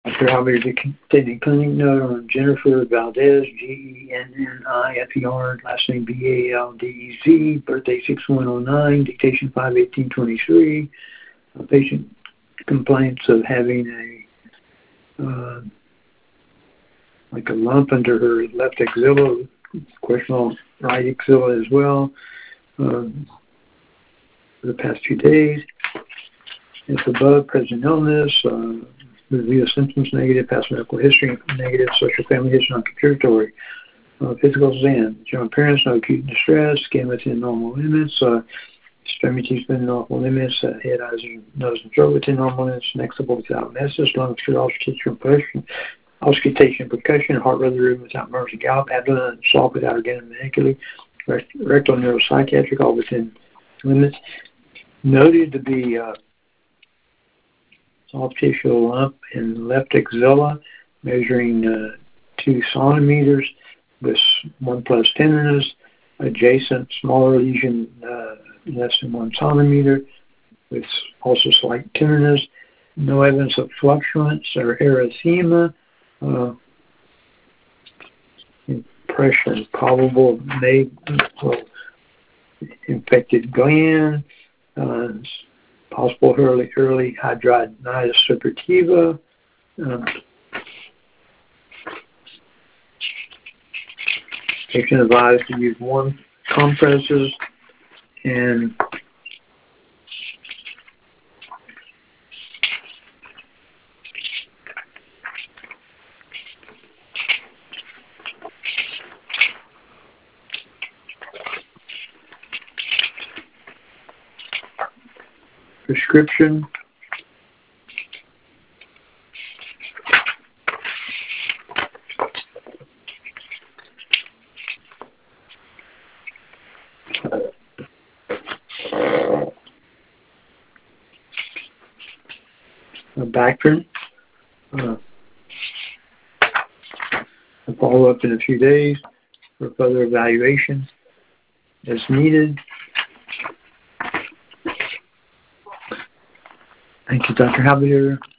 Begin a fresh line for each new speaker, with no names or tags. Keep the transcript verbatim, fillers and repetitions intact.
Doctor Albert attending clinic note on Jennifer Valdez, G E N N I F E R, last name B A L D E Z, birthday six one oh nine, dictation five eighteen twenty-three. A patient complaints of having a uh, like a lump under her left axilla, questionable right axilla as well, um, for the past few days. If above, present illness, uh, review of symptoms negative, past medical history negative, social family history non-contributory, uh, physical exam, general appearance, no acute distress, skin within normal limits, uh, extremities within normal limits, uh, head, eyes, nose, and throat within normal limits, nextable without messes, lungs, auscultation, percussion, auscultation, percussion, heart rate rhythm without murmurs and gallop, abdomen soft without organ manically, rectal neuropsychiatric, all within limits. Noted to be uh, soft tissue lump in left axilla, measuring uh, two centimeters with one plus tenderness, adjacent smaller lesion uh, less than one centimeter with also slight tenderness, no evidence of fluctuance or erythema, uh, impression probable may well, infected gland, uh, possible early early hidradenitis suppurativa. Uh, patient advised to use warm compresses and prescription. Bactrin. Uh, I'll follow up in a few days for further evaluation as needed. Thank you, Doctor Halberdier.